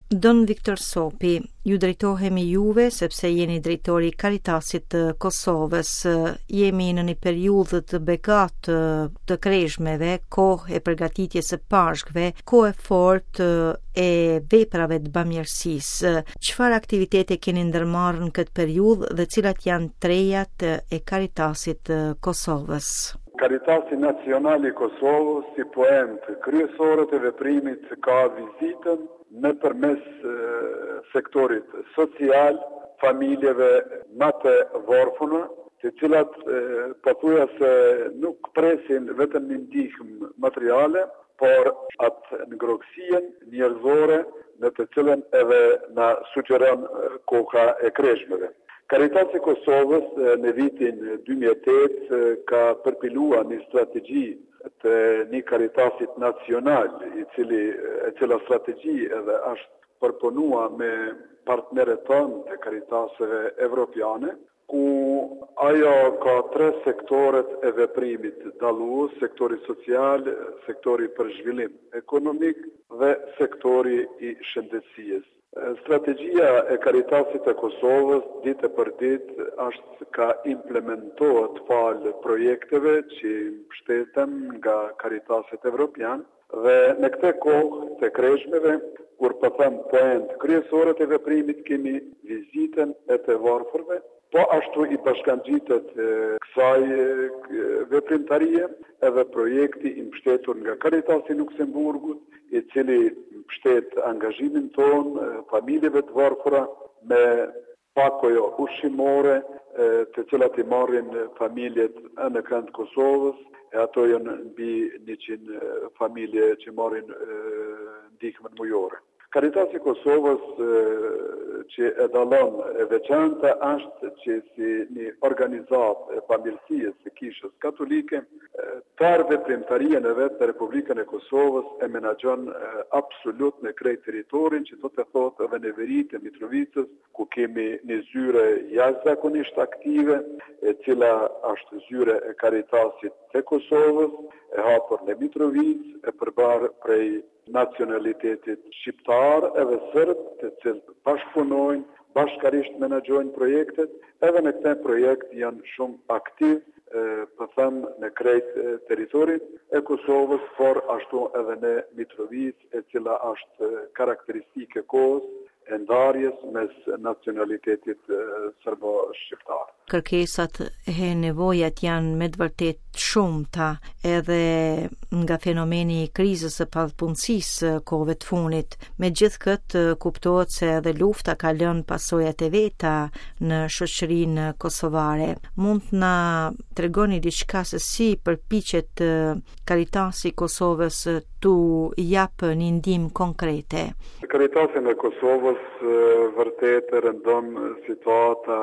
Don Viktor Sopi, ju drejtohemi juve sepse jeni drejtori i Caritasit të Kosovës. Jemi në një periudhë të begatë të kreshmeve, kohë e përgatitjes së pashkve, kohë e fortë e veprave të bamirësisë. Çfarë aktivitete keni ndërmarrë në këtë periudhë dhe cilat janë trejat e Caritasit të Kosovës? Caritasi Nacional i Kosovës, si point kryesorë të veprimit, ka vizitën në përmes sektorit social, familjeve më të varfëra, të cilat pothuajse nuk presin vetëm një ndihmë materiale, por atë ngrohtësien njerëzore në të cilën edhe na sugjeron koha e kreshmeve. Caritasi Kosovës në vitin 2008 ka përpiluar një strategji të një Caritasit nacional, e cila strategji edhe është përpunua me partnerët tonë të Caritaseve evropiane, ku ajo ka 3 sektoret e veprimit dallues: sektori social, sektori për zhvillim ekonomik dhe sektori i shëndetësisë. Strategjia e Caritasit të Kosovës ditë për ditë është ka implementohet falë projekteve që mbështeten nga Caritaset Evropian dhe në këtë kohë të kreshmeve, kur po them point kryesore të veprimit, kemi vizitën e të varfërve, po ashtu i bashkangjitet kësaj veprimtarie edhe projekti i mbështetur nga Caritasi Luksemburgut, i cili mbështet angazhimin ton familjeve të varfëra me pakojo ushqimore, të cilat i marrin familjet në kënd Kosovës, e ato janë mbi 100 familje që marrin ndihmën mujore. Caritasi Kosovës që e dallon e veçanta është që si një organizatë e bamirësisë së Kishës Katolike, tarë veprimtaria në vetë në Republikën e Kosovës e menaxhon absolut në krejt territorin, që do të thotë edhe në veri të Mitrovicës, ku kemi një zyre jashtëzakonisht aktive, e cila është zyre e Caritasit të Kosovës, e hapur në Mitrovicë, e përbarë prej nacionalitetit shqiptar edhe sërb, të cilët bashkëpunojnë, bashkarisht menaxhojnë projektet, edhe në këtë projekt janë shumë aktiv, po them në krejt territorin e Kosovës, por ashtu edhe në Mitrovicë, e cila është karakteristike kohës e ndarjes mes nacionalitetit serbo-shqiptar. Kërkesat e nevojat janë me të vërtet shumëta, edhe nga fenomeni i krizës së pavëpunësisë kohëve të fundit. Megjithë këtë, kuptohet se edhe lufta ka lënë pasojat e veta në shoqërinë kosovare. Mund të na tregoni diçka se si përpiqet Caritasi i Kosovës tu japë një ndihmë konkrete? Caritasi në Kosovës vërtet rëndon situata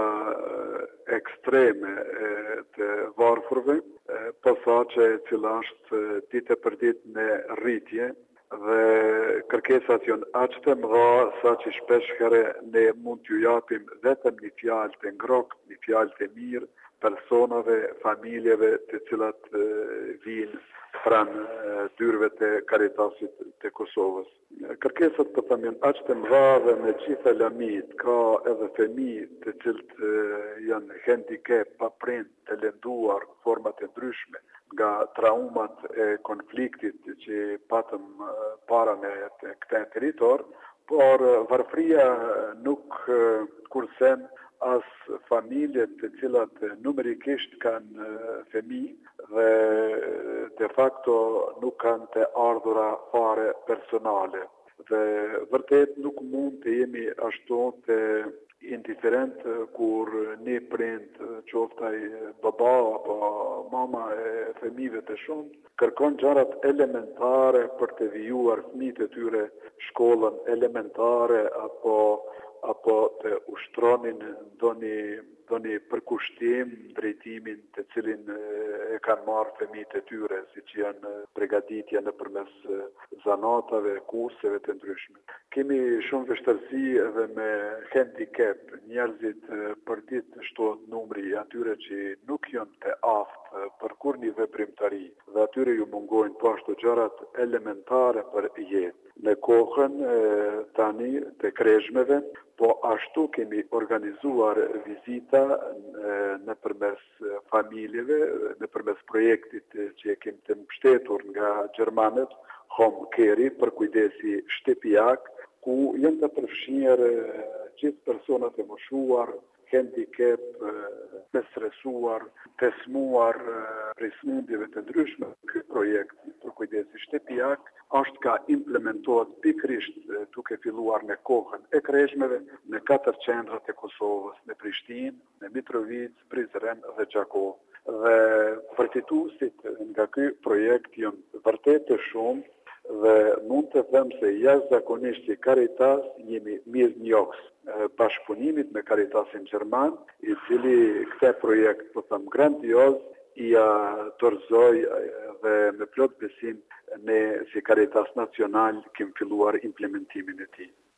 ekstreme të varfërve, posaçe e cila është ditë për ditë në rritje, dhe kërkesat janë aq të mëdha sa që shpesh herë ne mund t'ju japim vetëm një fjalë të ngrohtë, një fjalë të mirë personave, familjeve të cilat vinë pranë dyrëve të Caritasit të Kosovës. Kërkesat për të janë aq të mëdha dhe me gjitha lamit, ka edhe fëmijë të cilët janë handicap, pa prind, të lënduar format e ndryshme nga traumat e konfliktit që patëm para në këtë territor, por varfëria nuk kursen as familjet të cilat numerikisht kanë fëmijë dhe de facto nuk kanë të ardhura fare personale. Dhe vërtet nuk mund të jemi ashtu të indiferent kur një prind, qoftaj baba apo mama e fëmijëve të shumë, kërkon gjërat elementare për të vijuar fëmijët e tyre shkollën elementare apo të ushtronin ndonjë përkushtim drejtimin të cilin e kanë marrë fëmijët e tyre, siç janë përgatitja nëpërmes zanatave, kurseve të ndryshme. Kemi shumë vështirësi edhe me handicap, njerëzit për ditë shtohet numri atyre që nuk janë të aftë për kur një veprimtari dhe atyre ju mungojnë po ashtu gjërat elementare për jetë. në kohën tani të kreshmeve, po ashtu kemi organizuar vizita në përmes familjeve, në përmes projektit që kemi të mbështetur nga Gjermanet, Home Care, për kujdesi shtëpiak, ku jenë të përfshirë gjithë personat e moshuar, handicap, të stresuar, të smuar prej smundjeve të ndryshme. Ky projekt për kujdesi shtëpiak është ka implementohet pikrisht duke filluar në kohën e kreshmeve në 4 qendrat e Kosovës, në Prishtinë, në Mitrovic, Prizren dhe Gjakov. Dhe përfituesit nga ky projekt janë vërtet të shumë dhe mund të them se jashtëzakonisht që Caritas jemi mirënjohës bashkëpunimit me Caritasin Gjerman, i cili këtë projekt, po them, grandioz, ia dorëzoi dhe me plot besim ne si Caritas Nacional kemi filluar implementimin e tij.